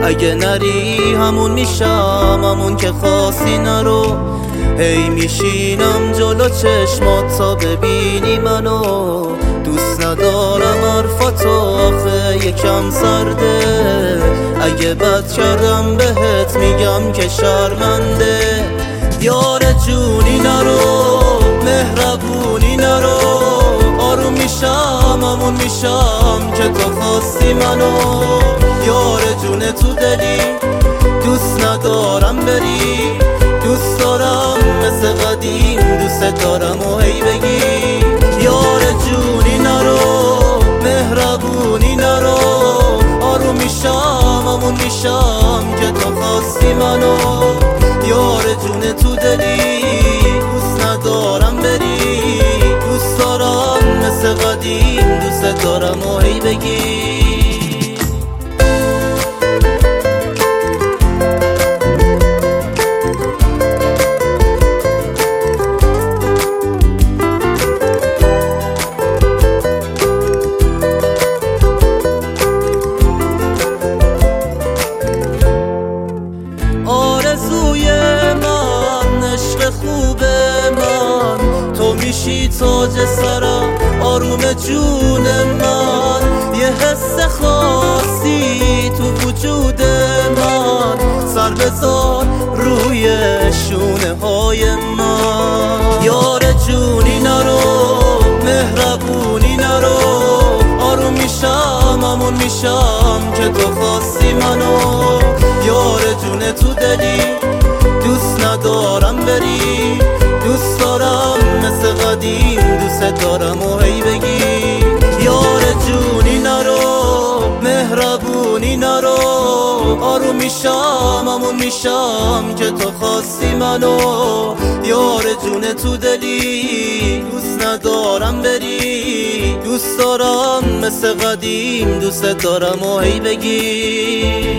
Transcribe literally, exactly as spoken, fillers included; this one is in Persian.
اگه نری همون میشم، همون که خواستی نرو. هی میشینم جلو چشمات تا ببینی منو. دوست ندارم حرفاتو آخه یکم سرده. اگه بد کردم بهت میگم که شرمنده. یار جونی نرو، مهربونی نرو. آروم میشم، همون میشم که تو خواستی منو. یار جون تو دلی، دوست ندارم بری. دوست دارم مثل قدیم، دوست دارم و هی بگی یار جونی نرو، مهربونی نرو. آروم میشم، همون میشم که تو خواستی منو. یار جون تو دلی، دوست ندارم بری. دوست دارم مثل قدیم، دوست دارم و هی بگی آرزوی من، عشق خوب من، تو میشی تاج سرم، آروم جون من. یه حس خاصی تو وجود من، سر بذار روی شونه های من. یار جونی نرو، مهربونی نرو. آروم میشم، همون میشم که تو خواستی منو. یار جون تو دلی، دوست ندارم بری. دوست دارم مثل قدیم، دوست دارم و هی بگی یار جونی نرو، مهربونی نرو. آروم میشم، همون میشم که تو خواستی منو. یار جون تو دلی، دوست ندارم بری. دوست دارم مثل قدیم، دوست دارم و هی بگی